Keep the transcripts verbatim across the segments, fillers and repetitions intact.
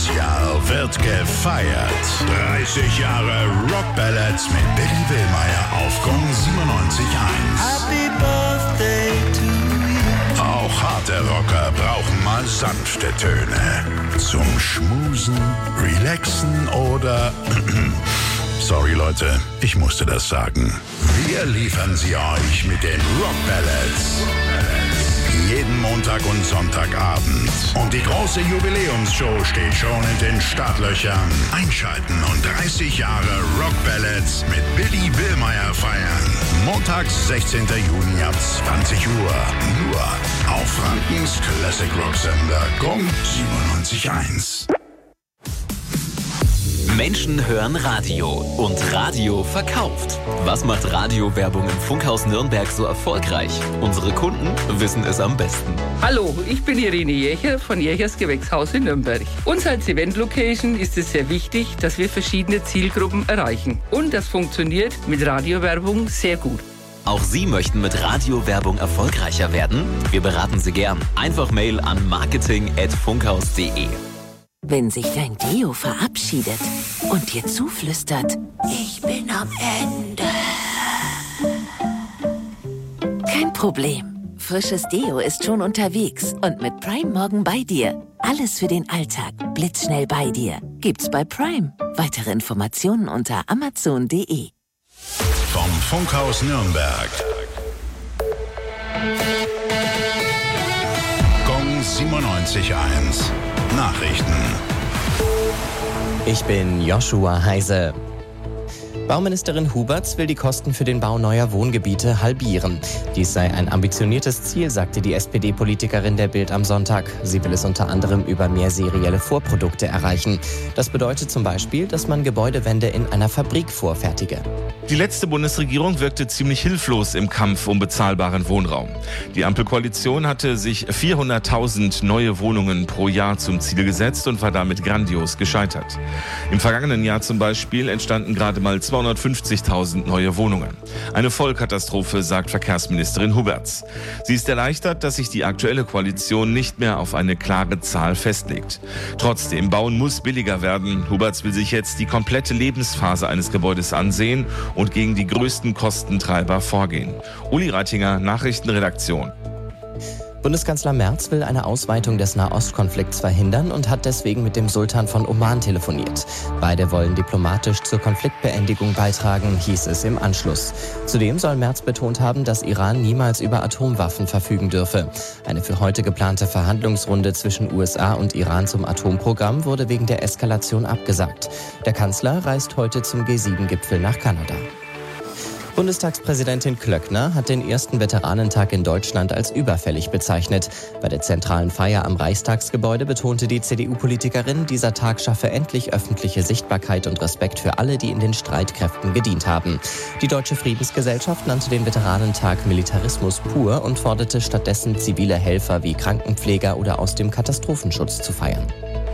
Dieses Jahr wird gefeiert. dreißig Jahre Rock Ballads mit Billy Willmeier auf Gong siebenundneunzig Komma eins. Happy Birthday to you. Auch harte Rocker brauchen mal sanfte Töne. Zum Schmusen, Relaxen oder... Sorry Leute, ich musste das sagen. Wir liefern sie euch mit den Rock Ballads. Jeden Montag und Sonntagabend. Und die große Jubiläumsshow steht schon in den Startlöchern. Einschalten und dreißig Jahre Rock Ballads mit Billy Willmeier feiern. Montags, sechzehnten Juni ab zwanzig Uhr. Nur auf Frankens Classic Rock Sender Gong siebenundneunzig Komma eins. Menschen hören Radio und Radio verkauft. Was macht Radiowerbung im Funkhaus Nürnberg so erfolgreich? Unsere Kunden wissen es am besten. Hallo, ich bin Irene Jächer von Jächers Gewächshaus in Nürnberg. Uns als Event-Location ist es sehr wichtig, dass wir verschiedene Zielgruppen erreichen. Und das funktioniert mit Radiowerbung sehr gut. Auch Sie möchten mit Radiowerbung erfolgreicher werden? Wir beraten Sie gern. Einfach Mail an marketing at funkhaus punkt de. Wenn sich dein Deo verabschiedet und dir zuflüstert, ich bin am Ende. Kein Problem. Frisches Deo ist schon unterwegs und mit Prime morgen bei dir. Alles für den Alltag, blitzschnell bei dir. Gibt's bei Prime. Weitere Informationen unter amazon punkt de. Vom Funkhaus Nürnberg. Gong siebenundneunzig Komma eins. Nachrichten. Ich bin Joshua Heise. Bauministerin Huberts will die Kosten für den Bau neuer Wohngebiete halbieren. Dies sei ein ambitioniertes Ziel, sagte die S P D-Politikerin der Bild am Sonntag. Sie will es unter anderem über mehr serielle Vorprodukte erreichen. Das bedeutet zum Beispiel, dass man Gebäudewände in einer Fabrik vorfertige. Die letzte Bundesregierung wirkte ziemlich hilflos im Kampf um bezahlbaren Wohnraum. Die Ampelkoalition hatte sich vierhunderttausend neue Wohnungen pro Jahr zum Ziel gesetzt und war damit grandios gescheitert. Im vergangenen Jahr zum Beispiel entstanden gerade mal zweihundertfünfzigtausend neue Wohnungen. Eine Vollkatastrophe, sagt Verkehrsministerin Huberts. Sie ist erleichtert, dass sich die aktuelle Koalition nicht mehr auf eine klare Zahl festlegt. Trotzdem, Bauen muss billiger werden. Huberts will sich jetzt die komplette Lebensphase eines Gebäudes ansehen und gegen die größten Kostentreiber vorgehen. Uli Reitinger, Nachrichtenredaktion. Bundeskanzler Merz will eine Ausweitung des Nahostkonflikts verhindern und hat deswegen mit dem Sultan von Oman telefoniert. Beide wollen diplomatisch zur Konfliktbeendigung beitragen, hieß es im Anschluss. Zudem soll Merz betont haben, dass Iran niemals über Atomwaffen verfügen dürfe. Eine für heute geplante Verhandlungsrunde zwischen U S A und Iran zum Atomprogramm wurde wegen der Eskalation abgesagt. Der Kanzler reist heute zum G sieben Gipfel nach Kanada. Bundestagspräsidentin Klöckner hat den ersten Veteranentag in Deutschland als überfällig bezeichnet. Bei der zentralen Feier am Reichstagsgebäude betonte die C D U-Politikerin, dieser Tag schaffe endlich öffentliche Sichtbarkeit und Respekt für alle, die in den Streitkräften gedient haben. Die Deutsche Friedensgesellschaft nannte den Veteranentag Militarismus pur und forderte stattdessen zivile Helfer wie Krankenpfleger oder aus dem Katastrophenschutz zu feiern.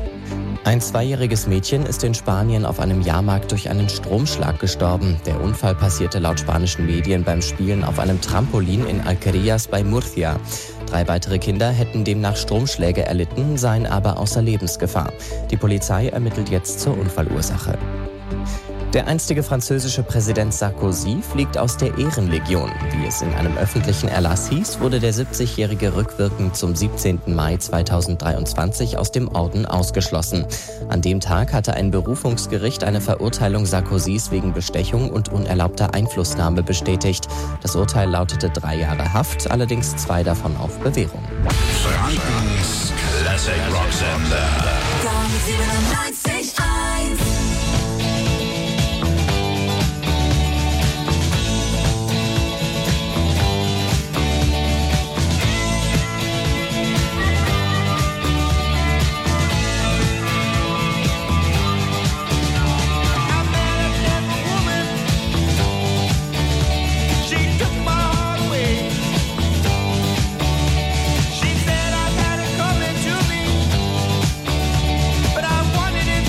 Ein zweijähriges Mädchen ist in Spanien auf einem Jahrmarkt durch einen Stromschlag gestorben. Der Unfall passierte laut spanischen Medien beim Spielen auf einem Trampolin in Alquerías bei Murcia. Drei weitere Kinder hätten demnach Stromschläge erlitten, seien aber außer Lebensgefahr. Die Polizei ermittelt jetzt zur Unfallursache. Der einstige französische Präsident Sarkozy fliegt aus der Ehrenlegion. Wie es in einem öffentlichen Erlass hieß, wurde der siebzigjährige rückwirkend zum siebzehnten Mai zweitausenddreiundzwanzig aus dem Orden ausgeschlossen. An dem Tag hatte ein Berufungsgericht eine Verurteilung Sarkozys wegen Bestechung und unerlaubter Einflussnahme bestätigt. Das Urteil lautete drei Jahre Haft, allerdings zwei davon auf Bewährung. Frankens Classic Rock Sender. Gong siebenundneunzig Komma eins. She said I had it coming to me, but I wanted it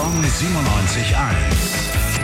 Gong siebenundneunzig Komma eins.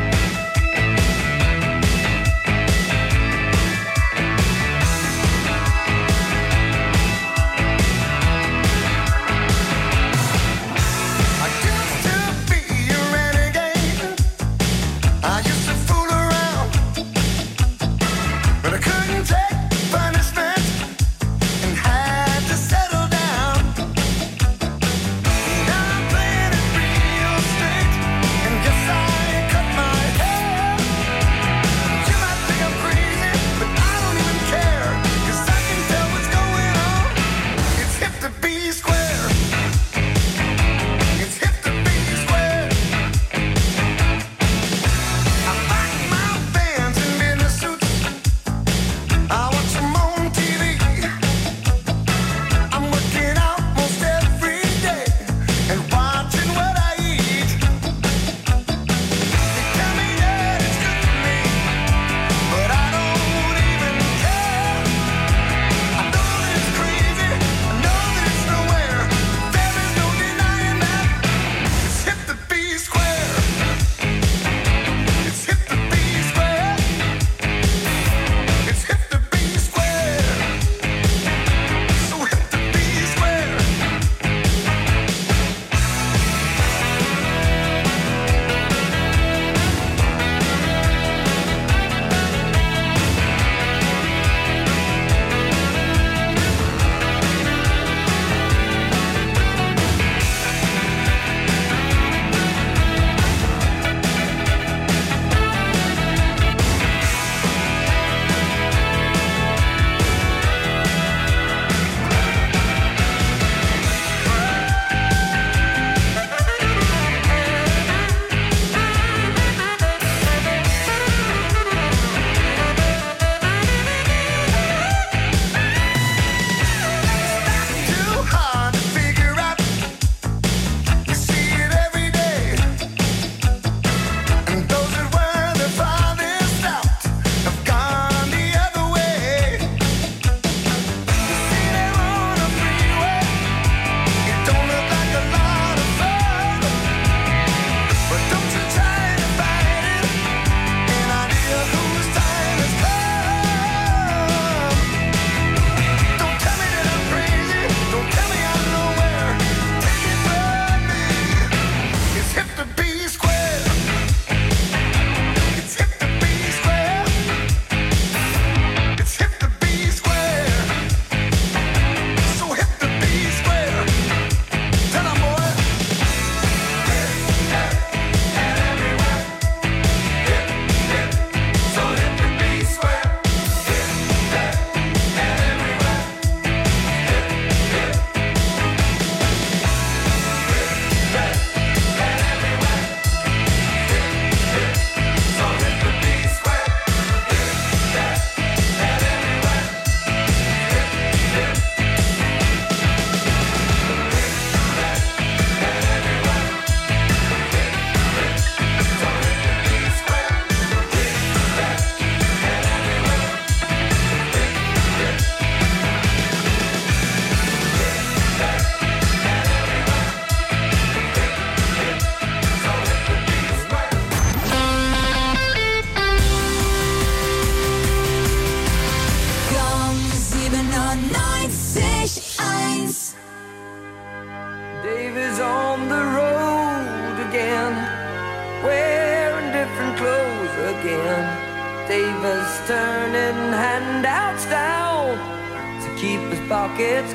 Davis turning handouts down to keep his pockets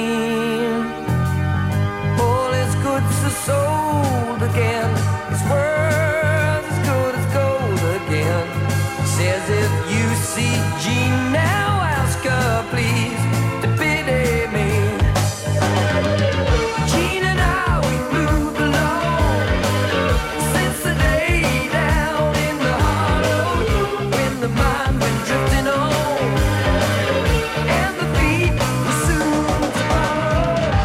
clean. All his goods are sold again. His world's as good as gold again. Says if you see Jean now, ask her please to pity me. Jean and I, we moved along since the day down in the Harlem when the mind went drifting on and the feet were soon to follow.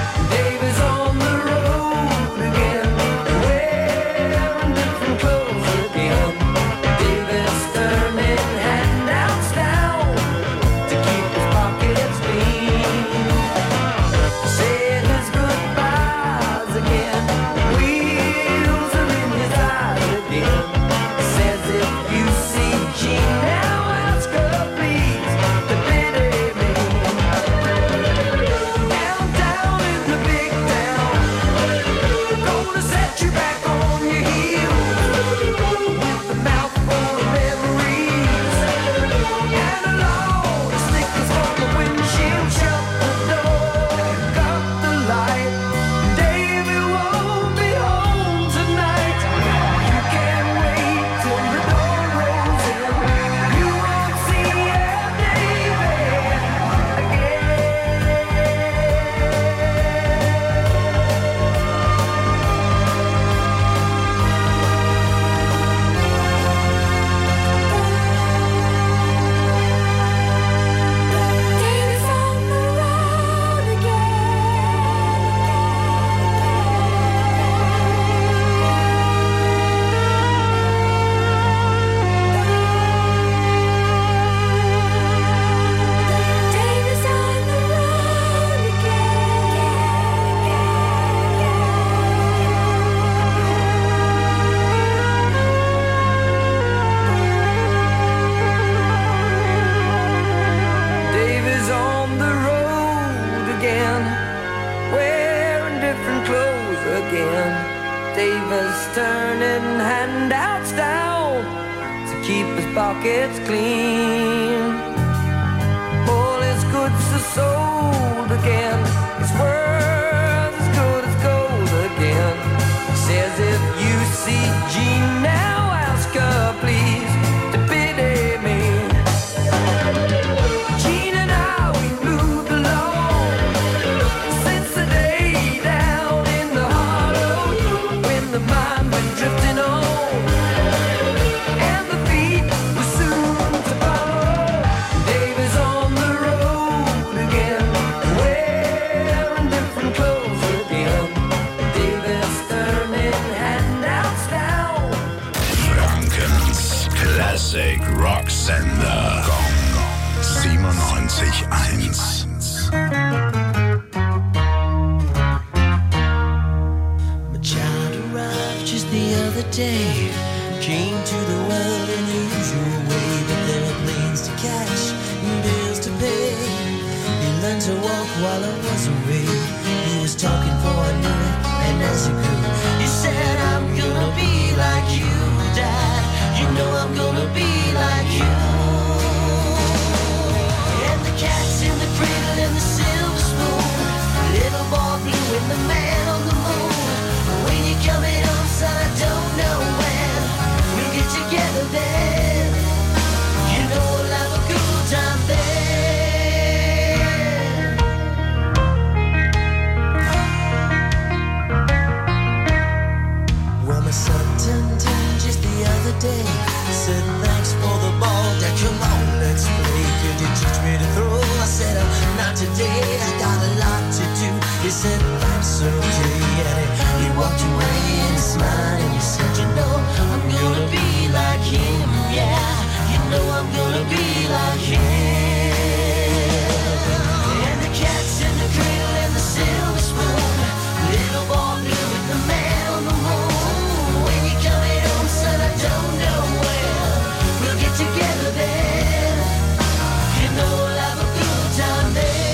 Davis turning handouts down to keep his pockets clean. All his goods are sold again. His worth as good as gold again. He says if you see Jean now, ask her please to pity me. Jean and I, we moved along since the day down in the hollow when the mind went drifting on and the feet were soon to follow. Davis on the road again, wearing different clothes again. Davis turning handouts down. Frankens Classic Rock Sender. Gong siebenundneunzig eins. My child arrived just the other day. Came to the world in the usual way, but there were planes to catch and bills to pay. He learned to walk while I was away. He was talking for I knew it, and as he grew, he said, I'm gonna be like you, Dad. You know I'm gonna be like you. And the cat's in the cradle and the silver spoon. Little boy blue and the man on the moon. When you're coming home, son, I don't know when we'll get together then. You know we'll have a good time then. Well, my son turned ten just the other day. Said thanks for the ball, Dad, come on, let's play. Could you teach me to throw? I said, oh, not today, I got a lot to do. He said, that's okay, and he, he walked away and he smiled and he said, you know, I'm gonna be like him, yeah. You know I'm gonna be like him. And the cat's in the cradle and the silver spoon. Little boy blue with the man on the moon. When you're coming home, son, I don't know when we'll get together then. You know we'll have a good time then.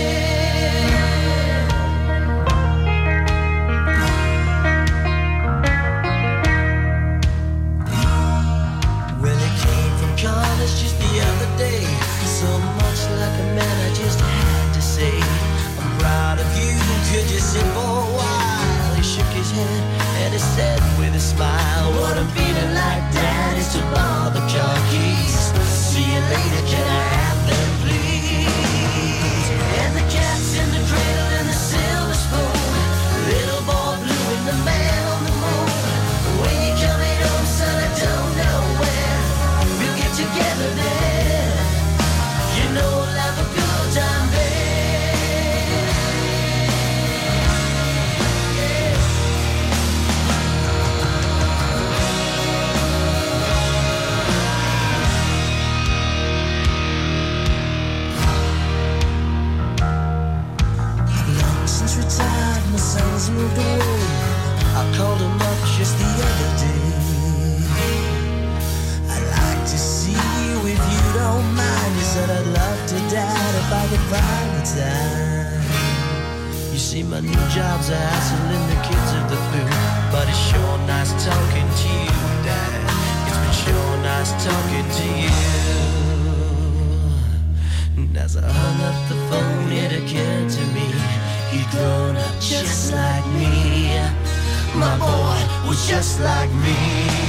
Well, he came from college just the other day. So much like a man, I just had to say, I'm proud of you, could you sit for a while? He shook his head and he said with a smile, what I'm feeling like, Dad, is to borrow the car keys. See you later, can I have them, please? And the cat's in the cradle and the silver spoon. Little boy blue and the man on the moon. When you're coming home, son, I don't know when we'll get together then. You know we'll have a good time then. Long since retired, my son's moved away. I called him up just the other day. I'd like to see you if you don't mind. He said I'd love to, Dad, if I could find the time. You see, my new job's a hassle and the kids are the flu, but it's sure nice talking to you, Dad. It's been sure nice talking to you. And as I hung up the phone, it occurred to me he'd grown up just like me. My boy was just like me.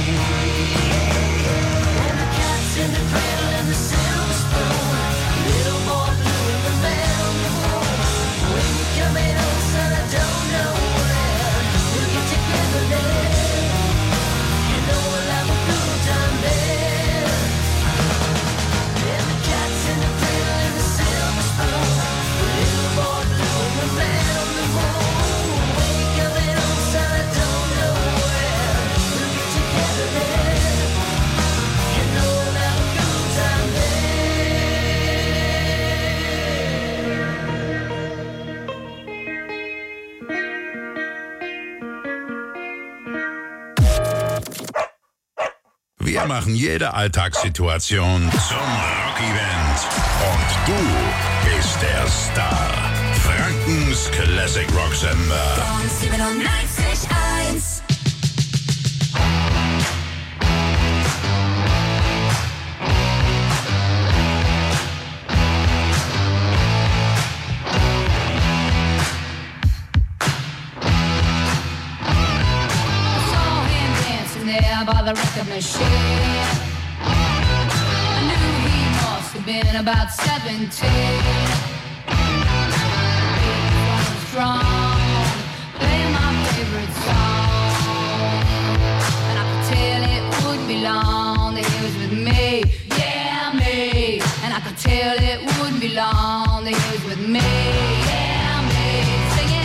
And the cat's in the cradle and the silver spoon. Little boy blue and the man on the moon. When you're coming home, son, I don't know when we'll get together then. You know we'll have a good time then. And the cat's in the cradle and the silver spoon. Little boy blue and the man on the moon. When you're coming home, son, I don't know when we'll get together then. You know we'll have a good time then. Wir machen jede Alltagssituation zum Rock-Event. Und du bist der Star. Frankens Classic Rock Sender. siebenundneunzig eins. there by the record machine. I knew he must have been about seventeen. He was strong, playing my favorite song, and I could tell it wouldn't be long that he was with me, yeah me. And I could tell it wouldn't be long that he was with me, yeah me. Singing.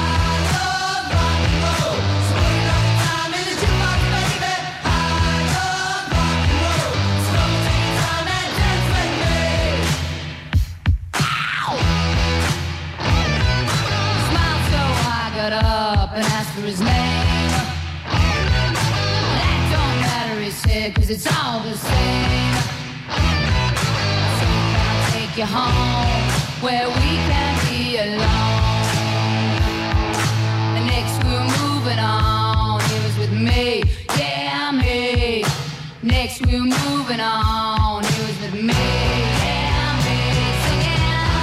Up and asked for his name. That don't matter, he said, cause it's all the same. So can I take you home where we can be alone? And next we were moving on, he was with me, yeah me. Next we were moving on, he was with me, yeah me. Singing.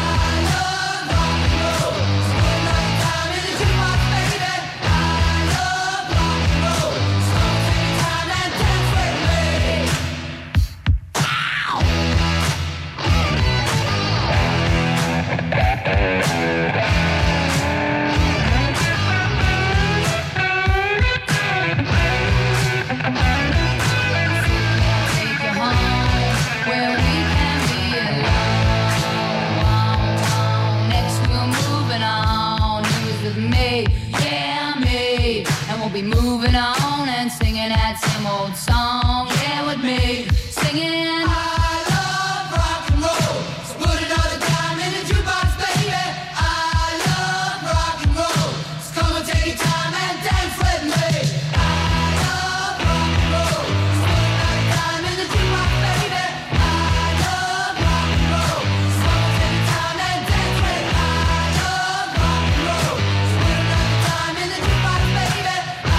Be moving on and singing that same old song, yeah, with me, singing. I love rock and roll, so put another dime in the jukebox, baby. I love rock and roll, so come and take your time and dance with me. I love rock and roll, so put another dime in the jukebox, baby. I love rock and roll, so come and take your time and dance with me. I love rock and roll, so put another dime in the jukebox, baby.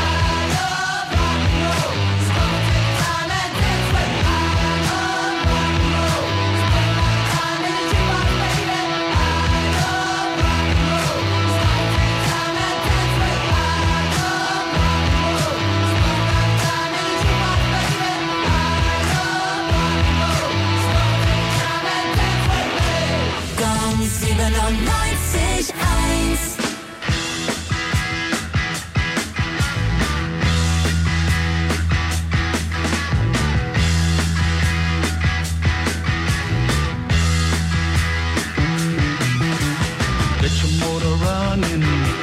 siebenundneunzig Komma eins. Get your motor running,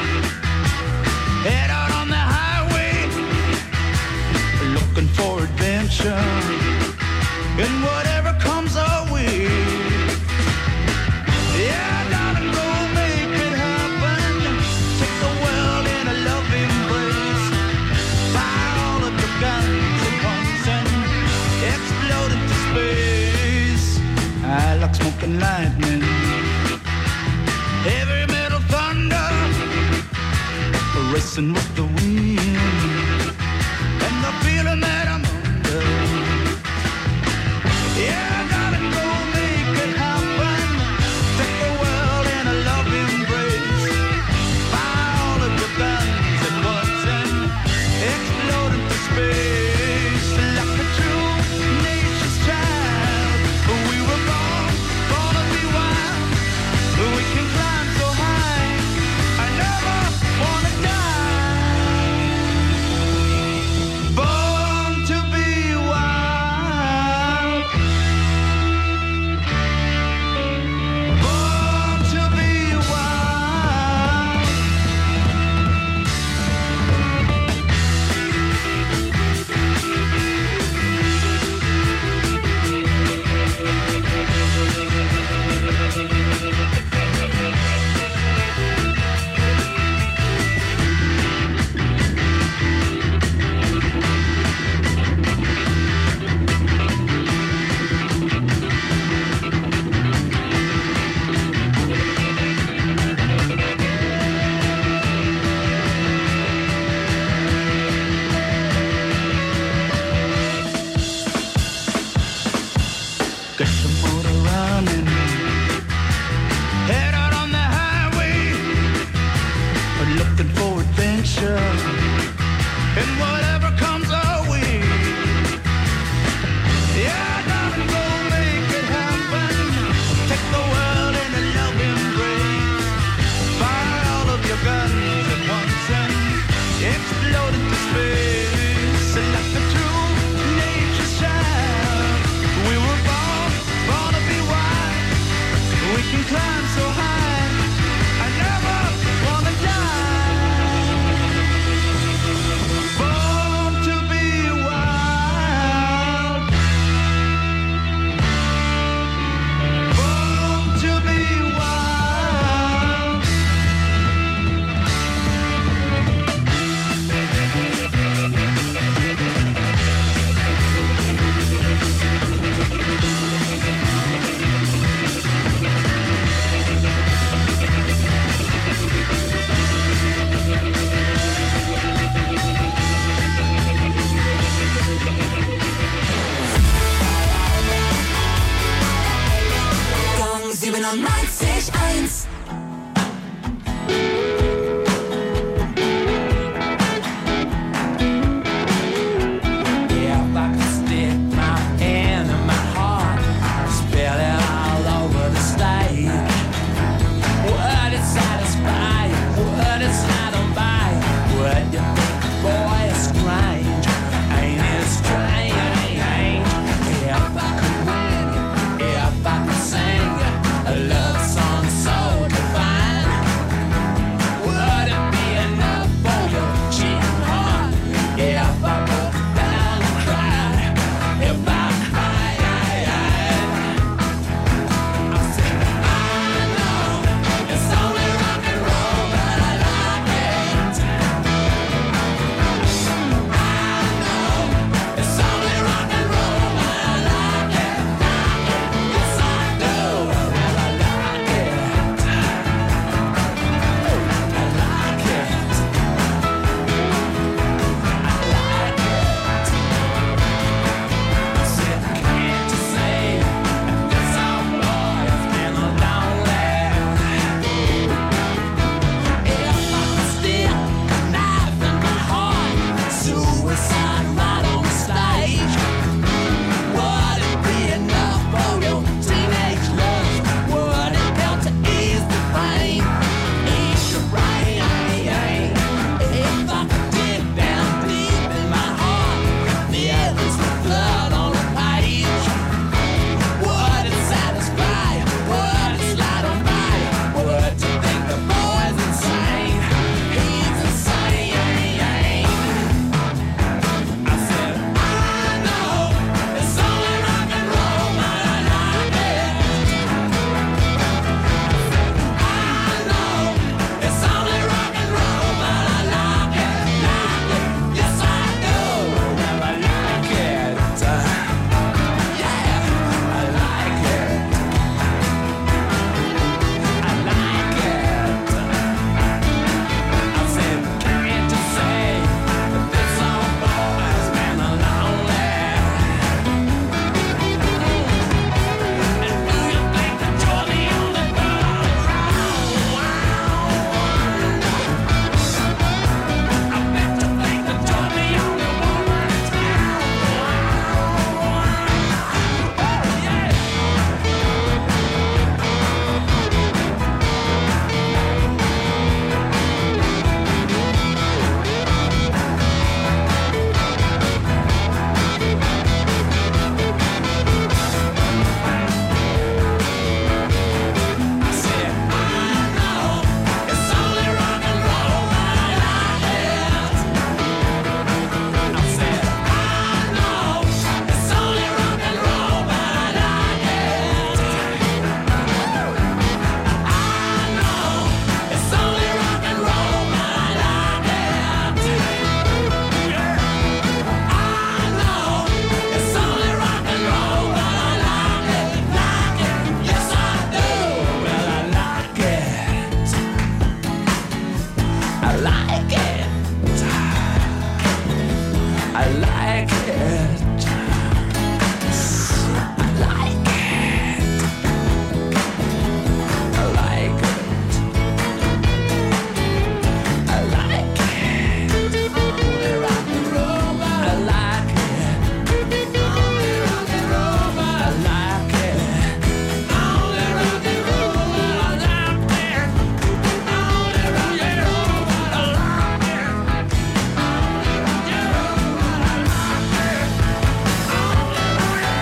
head out on the highway, looking for adventure, and whatever comes our way. Yeah, darling, go make it happen. Take the world in a loving embrace. Fire all of your guns at once and explode into space. I like smoking lightning, heavy metal thunder, racing with the wind, and the feeling that I'm under. Yeah, darling, go make it happen. Take the world in a loving embrace. Fire all of your guns at once and explode into space. Like a true nature's child, we were born, born to be wild. We can climb so high, I never wanna die. Born to be wild. Born to be wild. Get your motor running, head out on the highway, looking for adventure, and whatever comes our way. it. I like it. I like it. I like it. I like it. Only rock and roll, I like it. Only rock and roll, I like it. Only rock and roll, I like it. Only rock and roll, I like it. Only rock and roll, I like it. Only rock and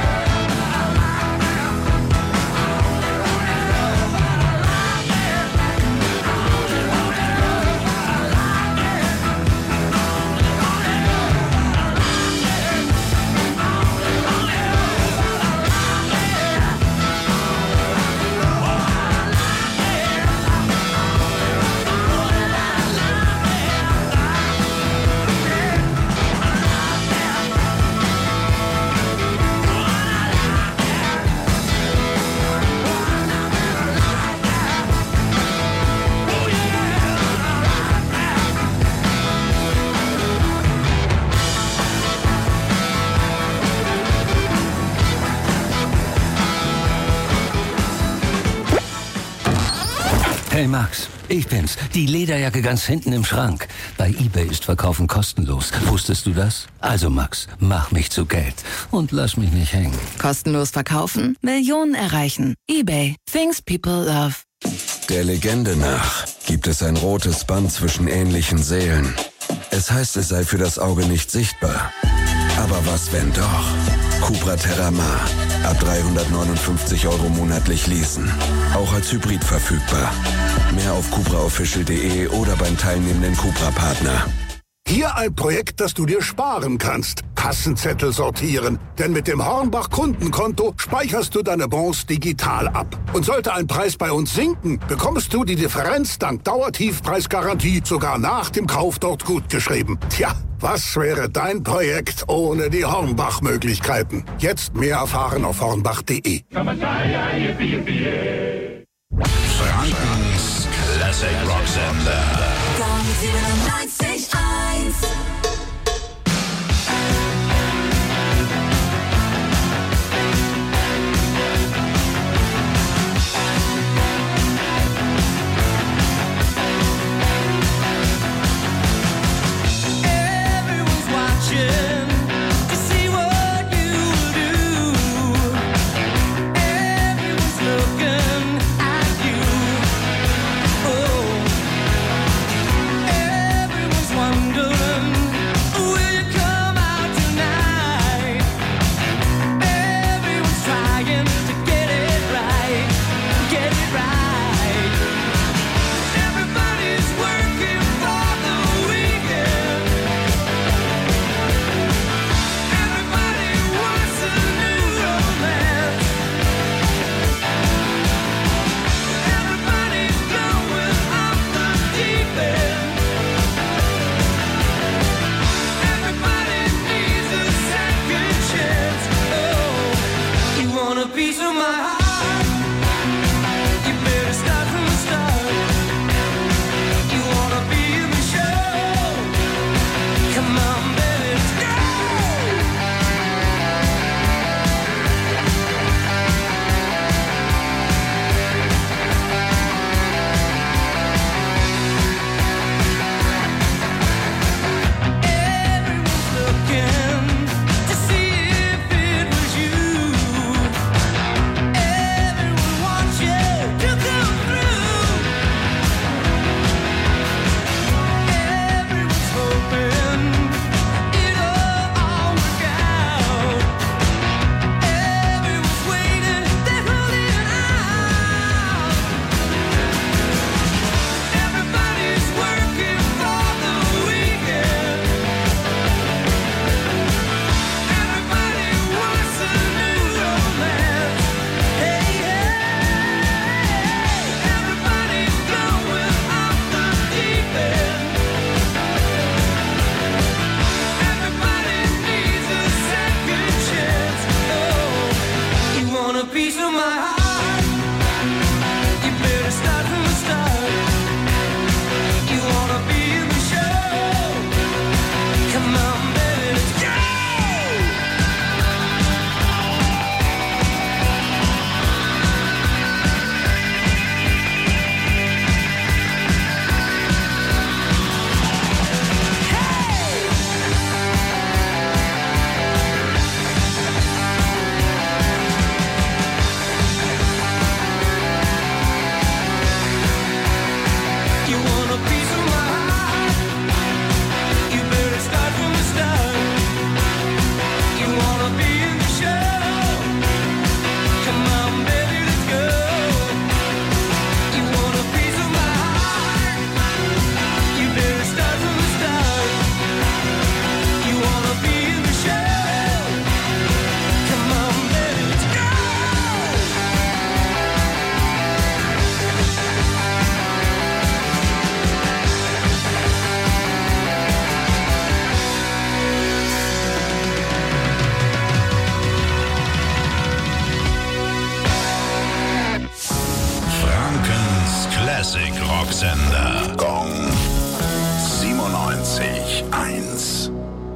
Hey Max, ich bin's. Die Lederjacke ganz hinten im Schrank. Bei eBay ist Verkaufen kostenlos. Wusstest du das? Also Max, mach mich zu Geld und lass mich nicht hängen. Kostenlos verkaufen? Millionen erreichen. eBay. Things people love. Der Legende nach gibt es ein rotes Band zwischen ähnlichen Seelen. Es heißt, es sei für das Auge nicht sichtbar. Aber was, wenn doch? Cupra Terramar. Ab dreihundertneunundfünfzig Euro monatlich leasen. Auch als Hybrid verfügbar. Mehr auf cupra official punkt de oder beim teilnehmenden Cupra-Partner. Hier ein Projekt, das du dir sparen kannst. Kassenzettel sortieren. Denn mit dem Hornbach-Kundenkonto speicherst du deine Bons digital ab. Und sollte ein Preis bei uns sinken, bekommst du die Differenz dank Dauertiefpreisgarantie sogar nach dem Kauf dort gutgeschrieben. Tja, was wäre dein Projekt ohne die Hornbach-Möglichkeiten? Jetzt mehr erfahren auf hornbach punkt de. Frankens Classic Rock Sender. siebenundneunzig eins. Everyone's watching to see what you do. Everyone's looking at you. Oh, everyone's vierzig eins.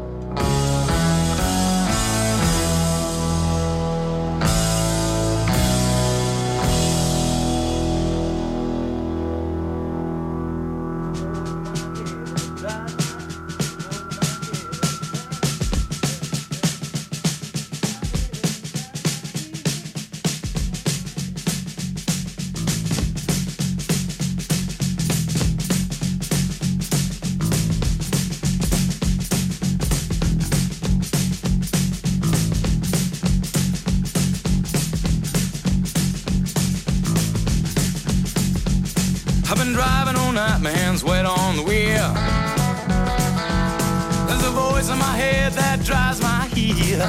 I've been driving all night, my hands wet on the wheel. There's a voice in my head that drives my heel.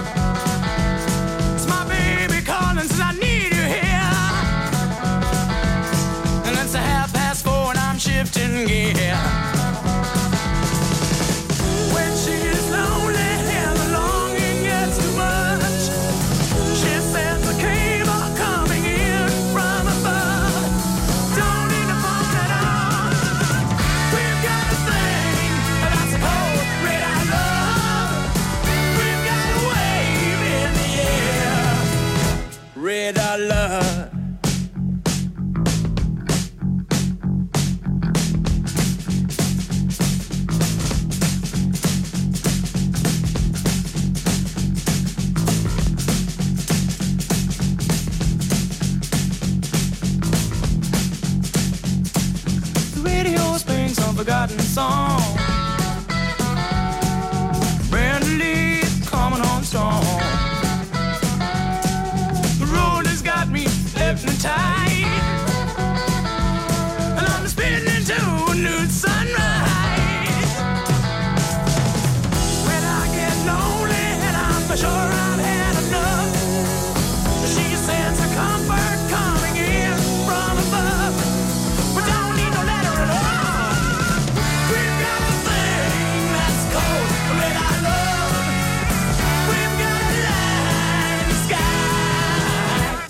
It's my baby calling, says I need you here. And it's a half past four and I'm shifting gear. When she's lonely and the longing gets too much, she says the cable coming in from above. Don't need to phone at all. We've got a thing that's called red eye love. We've got a wave in the air. Red eye love. The radio is playing some forgotten song. Brand Lee coming on strong. The road has got me hypnotized, and I'm spinning into a new sunrise. When I get lonely and I'm sure I've had enough, she sends a comfort coming in from above. We don't need no letter at all. We've got a thing that's called red eye love. We've got a light in the sky.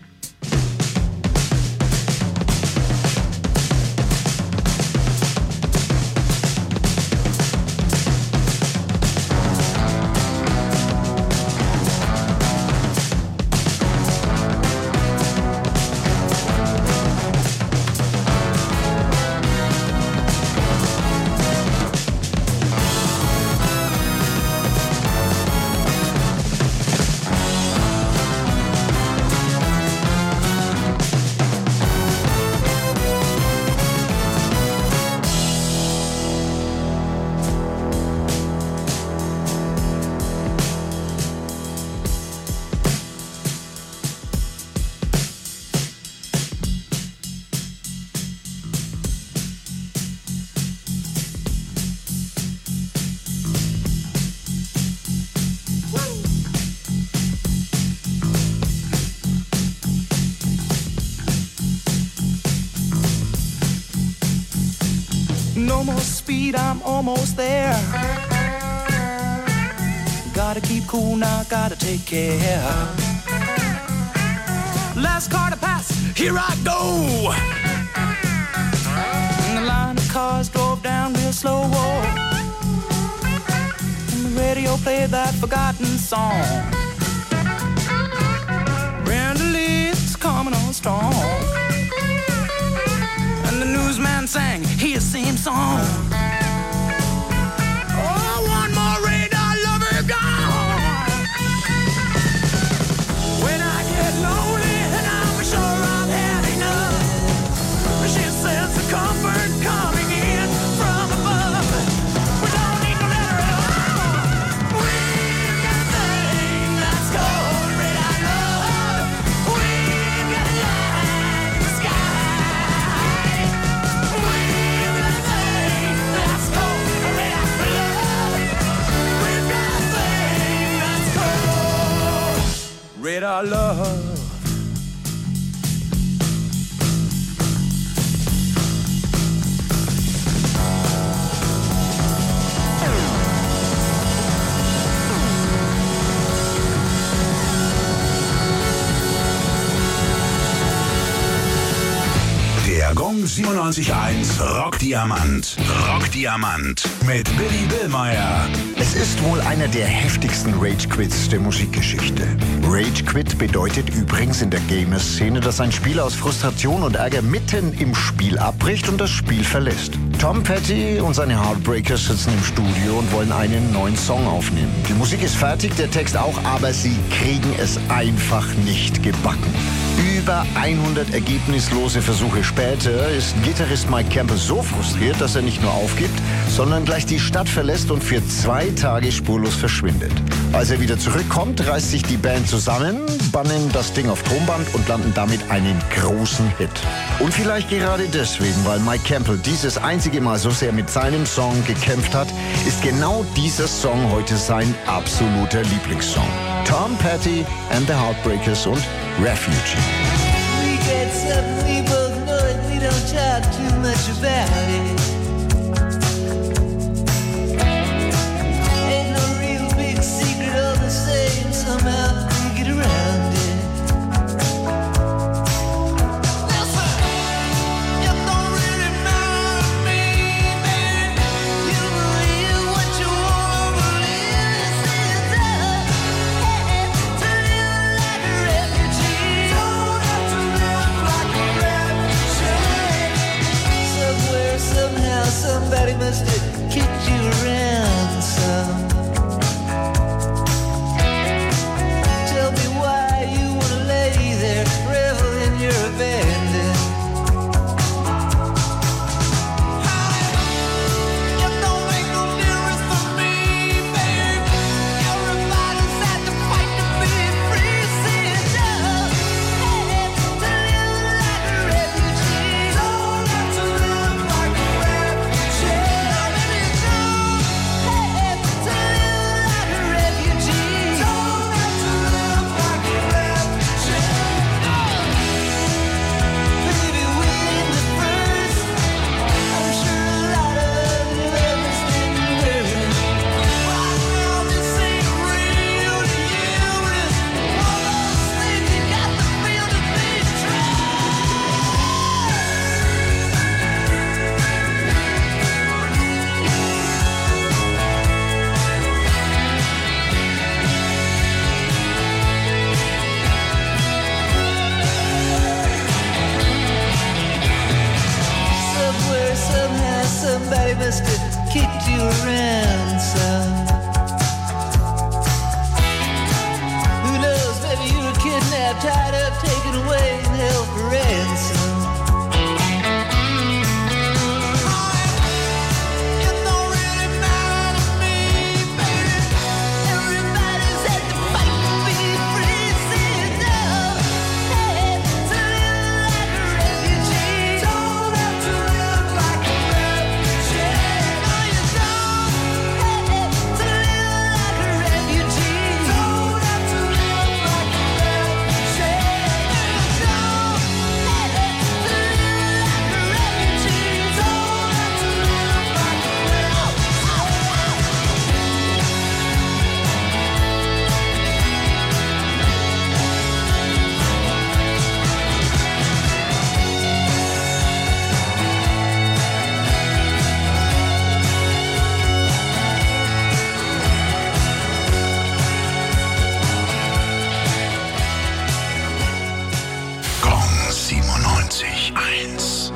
No more speed, I'm almost there. Gotta keep cool now, gotta take care. Last car to pass, here I go. And the line of cars drove down real slow. And the radio played that forgotten song. Brenda Lee's coming on strong. And the newsman sang his same song. Oh, one more radar lover gone. When I get lonely and I'm sure I've had enough, she says the comfort coming in from above. We don't need no letter at all. We've got a thing that's called red eye love. We've got a light in the sky. We've got a thing siebenundneunzig Komma eins Rockdiamant. Rockdiamant mit Billy Billmeyer. Es ist wohl einer der heftigsten Rage-Quits der Musikgeschichte. Rage-Quit bedeutet übrigens in der Gamer-Szene, dass ein Spieler aus Frustration und Ärger mitten im Spiel abbricht und das Spiel verlässt. Tom Petty und seine Heartbreakers sitzen im Studio und wollen einen neuen Song aufnehmen. Die Musik ist fertig, der Text auch, aber sie kriegen es einfach nicht gebacken. Über hundert ergebnislose Versuche später ist Gitarrist Mike Campbell so frustriert, dass er nicht nur aufgibt, sondern gleich die Stadt verlässt und für zwei Tage spurlos verschwindet. Als er wieder zurückkommt, reißt sich die Band zusammen, bannen das Ding auf Tonband und landen damit einen großen Hit. Und vielleicht gerade deswegen, weil Mike Campbell dieses einzige Mal so sehr mit seinem Song gekämpft hat, ist genau dieser Song heute sein absoluter Lieblingssong. Tom Petty and the Heartbreakers und Refugee. We get something, we both know it, we don't talk too much about it. Ain't no real big secret, all the same, somehow we get around it. Listen, you don't really matter to me, baby. You believe what you wanna believe. This is up, hey, to live like a refugee. Don't have to live like a refugee. Somewhere, somehow, somebody must have kicked you around some. Tell me why you wanna lay there, revel in your abandon. You don't make no difference to me, babe. Everybody's had to fight to be free. Say no, hey, to live like a refugee. Don't have to live like a refugee. Maybe you don't, hey, to live like a refugee. Don't have to live like a refugee. Baby, we're the first. I'm sure a lot of you ever been worried. Right now, this ain't real to you. It's one of those things you got to feel to be true. Somewhere, somehow, somebody must have kicked you around some. Who knows, maybe you were kidnapped, tied up, taken away, and held for ransom. You don't really matter to me, baby. Everybody's had to fight to be free. Say no, hey, to live like a refugee. Don't have to live like a refugee. No, you don't, hey, to live like a refugee. Don't have to live like a refugee. No, you don't, hey, to live like a refugee. Don't have to live like a Gong siebenundneunzig Komma eins.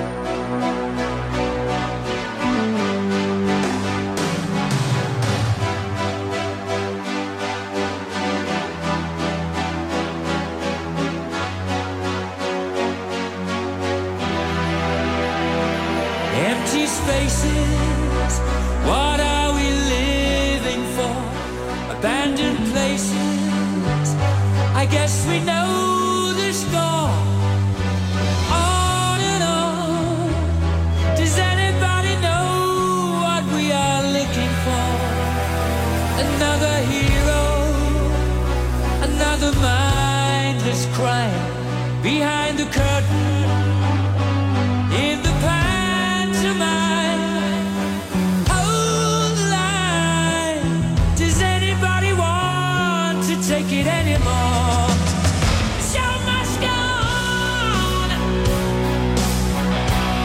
Empty spaces, what are we living for? Abandoned places, I guess we know the score. On and on, does anybody know what we are looking for? Another hero, another mindless crime behind the curtain. In the pantomime, hold the line. Does anybody want to take it anymore? The show must go on.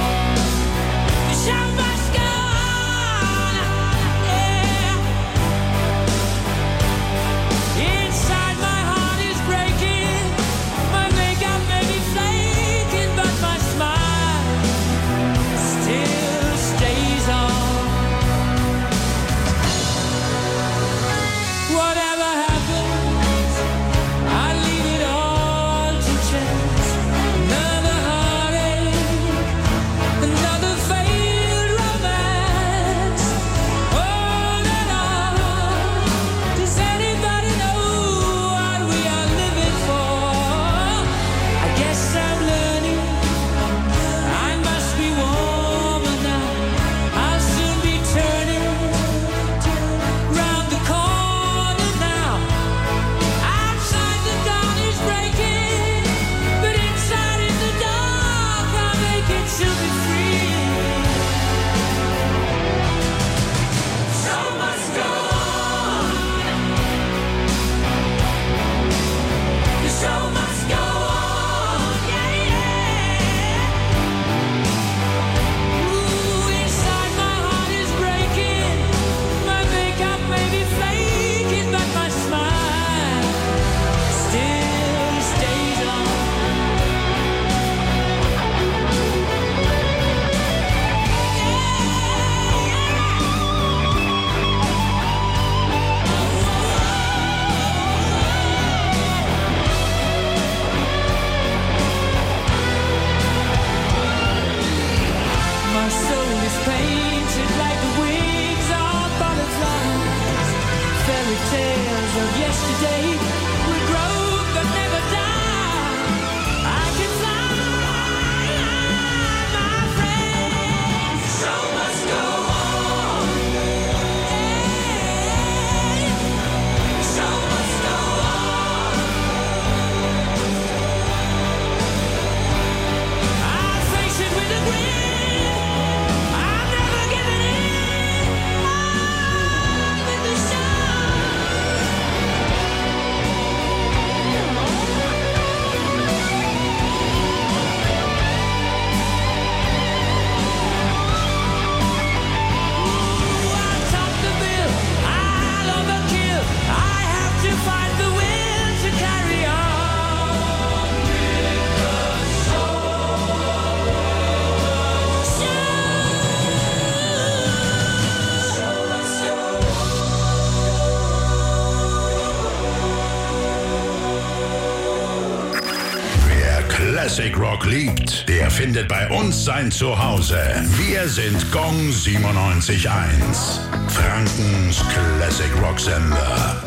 Classic Rock liebt, der findet bei uns sein Zuhause. Wir sind Gong siebenundneunzig Komma eins, Frankens Classic Rock Sender.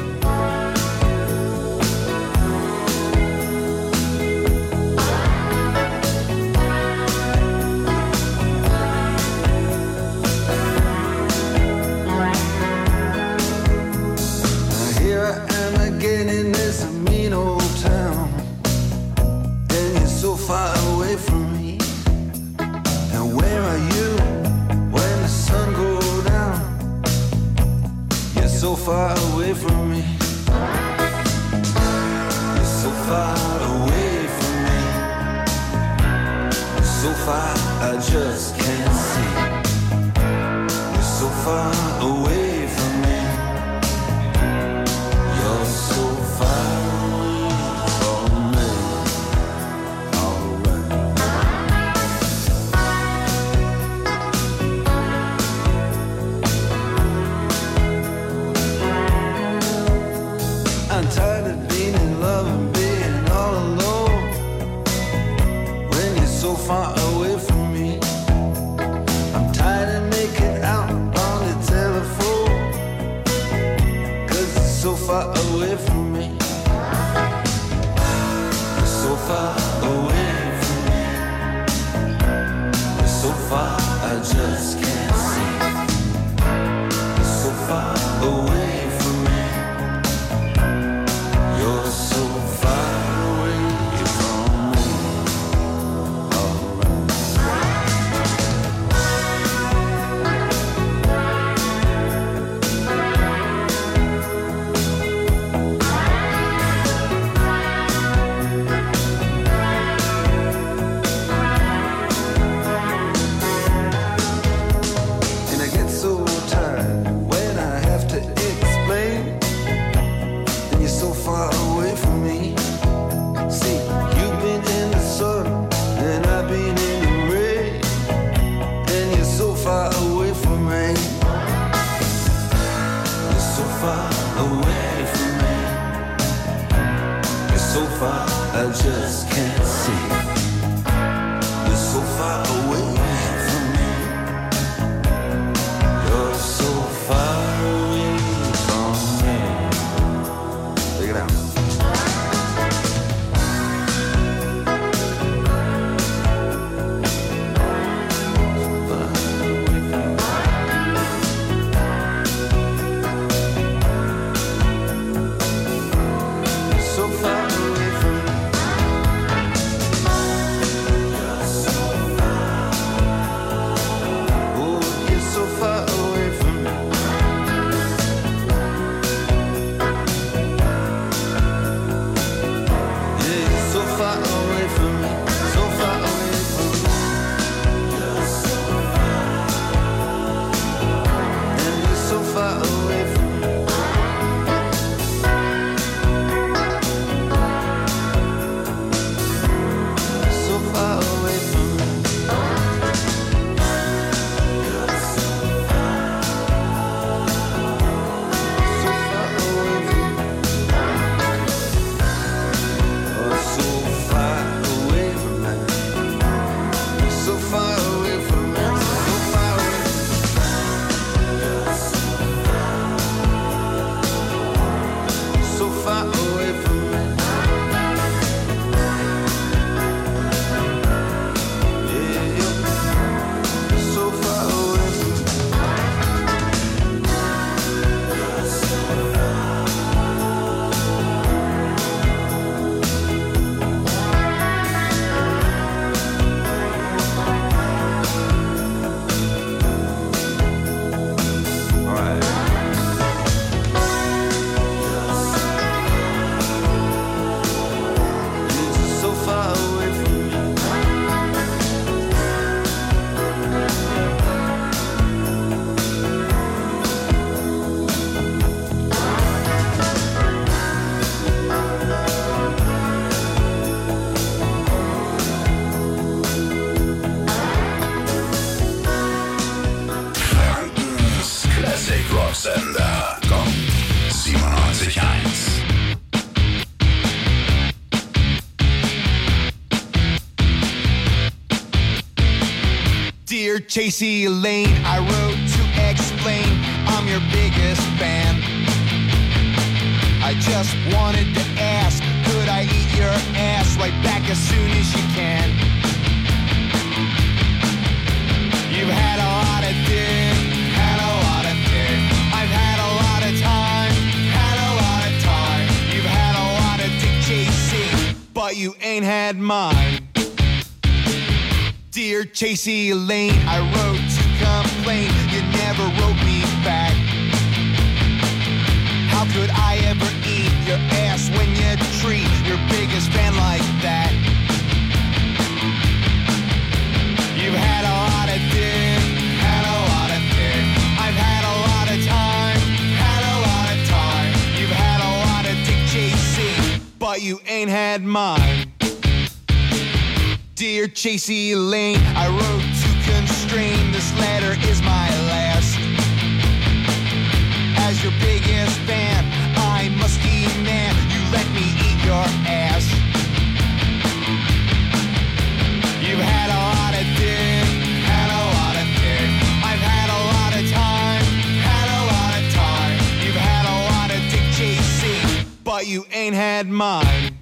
Far away from me. You're so far away from me. So far I just can't see. You're so far away from me. You're so far from me. I'm tired of being in love and being all alone when you're so far away from me. I'm tired of making out on the telephone 'cause it's so far away from me. You're so far away from me. You're so far I just can't see. You're so far away. You're so far away from me. And I get so tired when I have to explain. And you're so far away from me. See, you've been in the sun and I've been in the rain, and you're so far away from me. You're so far away from me. You're so far I just can't see. You're so far away from me. You're so far away from me. Take it out. So far away from me. You're so far. Oh, you're so far away from me. Yeah, you're so far away from me. So far away from me. You're so far. And you're so far away from me. So far away from me. You're so far. So far away from me. Oh, so far away from me. So far away from me. So far away. You're so far away from me. So far away from me. All right. You're just so far away from me. Frankens Classic Rock Sender. Gong siebenundneunzig Komma eins. Dear Chasey Lane, I wrote to explain I'm your biggest fan. I just wanted to ask, could I eat your ass right back as soon as you can? You've had a lot of dick, had a lot of dick. I've had a lot of time, had a lot of time. You've had a lot of dick chasing, but you ain't had mine. Dear Chasey Lane, I wrote to complain, you never wrote me back. How could I ever eat your ass when you treat your biggest fan like that? You've had a lot of dick, had a lot of dick. I've had a lot of time, had a lot of time. You've had a lot of dick chasing, but you ain't had mine. Dear Chasey Lane, I wrote to constrain, this letter is my last. As your biggest fan, I must demand you let me eat your ass. You've had a lot of dick, had a lot of dick. I've had a lot of time, had a lot of time. You've had a lot of dick chasing, but you ain't had mine.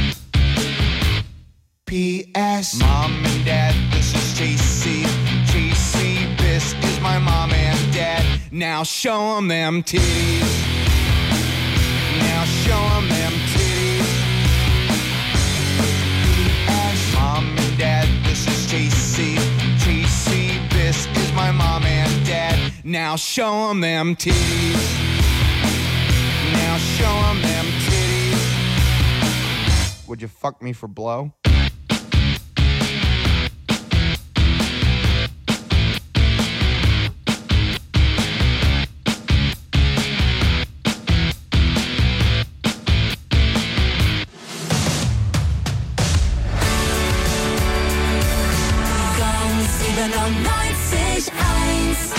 P S Mom and Dad, this is Chasey. Chasey, this is my mom and dad. Now show 'em them titties. Now show 'em them titties. P S Mom and Dad, this is Chasey. Chasey, this is my mom and dad. Now show 'em them titties. Now show 'em them titties. Would you fuck me for blow? siebenundneunzig eins.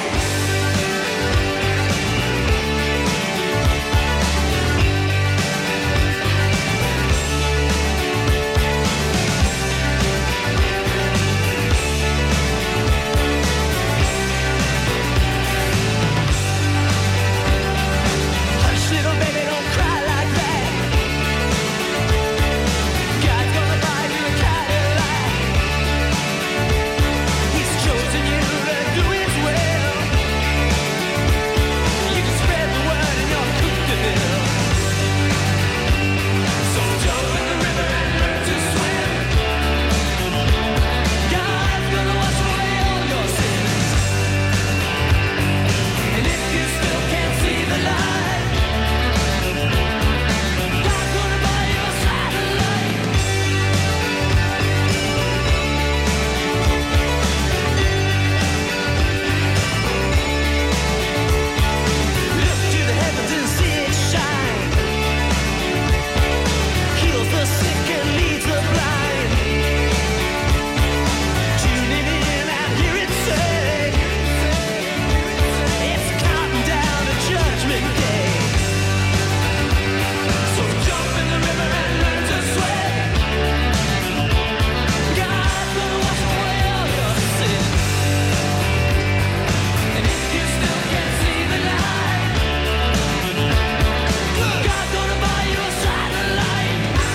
Hush, little baby, don't cry like that. God's gonna buy you a Cadillac. He's chosen you to do His will. You can spread the word in your Cookeville. So jump in the river and learn to swim. God's gonna wash away all your sins. And if you still can't see the light, God's gonna buy you a satellite. Look to the heavens and see it shine. Heals the sick and leads the blind. Tuning in, I hear it say, it's counting down to Judgment Day. So jump in the river and learn to swim. God's gonna wash away all your sins. And if you still can't see the light, God's gonna buy you a satellite.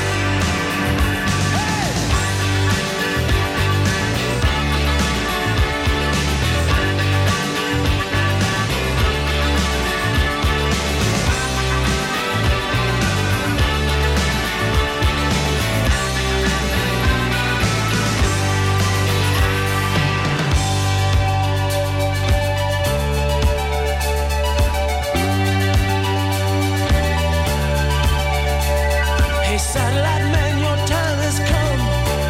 Hey, satellite man, your time has come.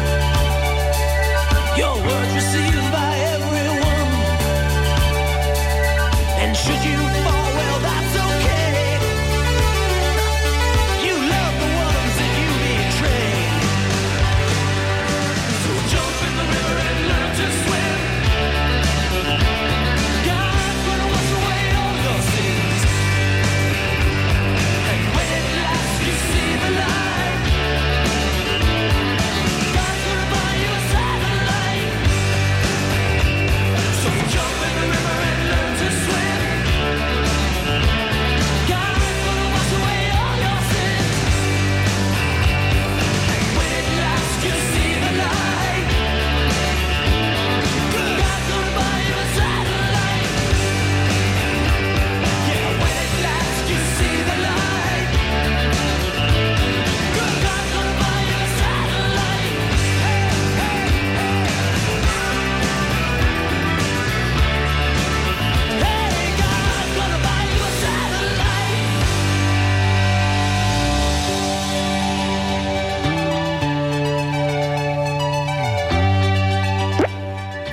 Your word received by everyone. And should you fall, well, that's okay. You love the ones that you betray. So jump in the river and learn to swim. God's gonna wash away all your sins. And when at last you see the light, God's gonna buy you a satellite.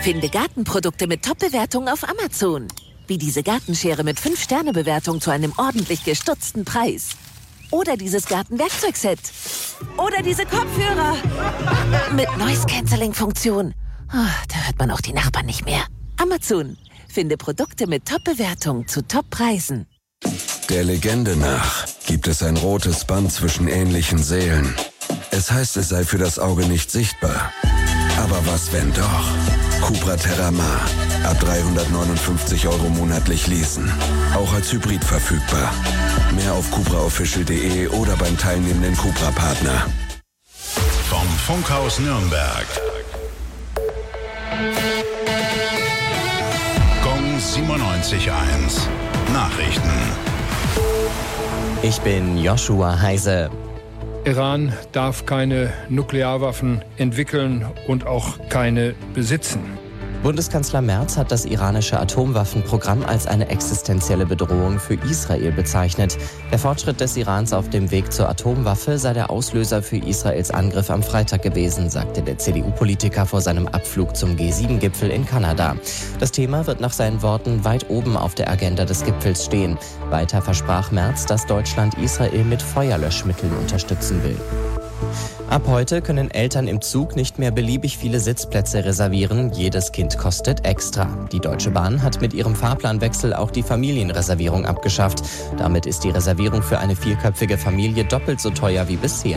Finde Gartenprodukte mit Top-Bewertungen auf Amazon. Wie diese Gartenschere mit fünf Sterne Bewertung zu einem ordentlich gestutzten Preis. Oder dieses Gartenwerkzeugset. Oder diese Kopfhörer. Mit Noise-Canceling-Funktion. Oh, da hört man auch die Nachbarn nicht mehr. Amazon. Finde Produkte mit Top-Bewertung zu Top-Preisen. Der Legende nach gibt es ein rotes Band zwischen ähnlichen Seelen. Es heißt, es sei für das Auge nicht sichtbar. Aber was, wenn doch? Cupra Terramar. Ab dreihundertneunundfünfzig Euro monatlich leasen. Auch als Hybrid verfügbar. Mehr auf cupra official punkt de oder beim teilnehmenden Cupra-Partner. Vom Funkhaus Nürnberg. Gong siebenundneunzig Komma eins. Nachrichten. Ich bin Joshua Heise. Iran darf keine Nuklearwaffen entwickeln und auch keine besitzen. Bundeskanzler Merz hat das iranische Atomwaffenprogramm als eine existenzielle Bedrohung für Israel bezeichnet. Der Fortschritt des Irans auf dem Weg zur Atomwaffe sei der Auslöser für Israels Angriff am Freitag gewesen, sagte der C D U-Politiker vor seinem Abflug zum G sieben Gipfel in Kanada. Das Thema wird nach seinen Worten weit oben auf der Agenda des Gipfels stehen. Weiter versprach Merz, dass Deutschland Israel mit Feuerlöschmitteln unterstützen will. Ab heute können Eltern im Zug nicht mehr beliebig viele Sitzplätze reservieren. Jedes Kind kostet extra. Die Deutsche Bahn hat mit ihrem Fahrplanwechsel auch die Familienreservierung abgeschafft. Damit ist die Reservierung für eine vierköpfige Familie doppelt so teuer wie bisher.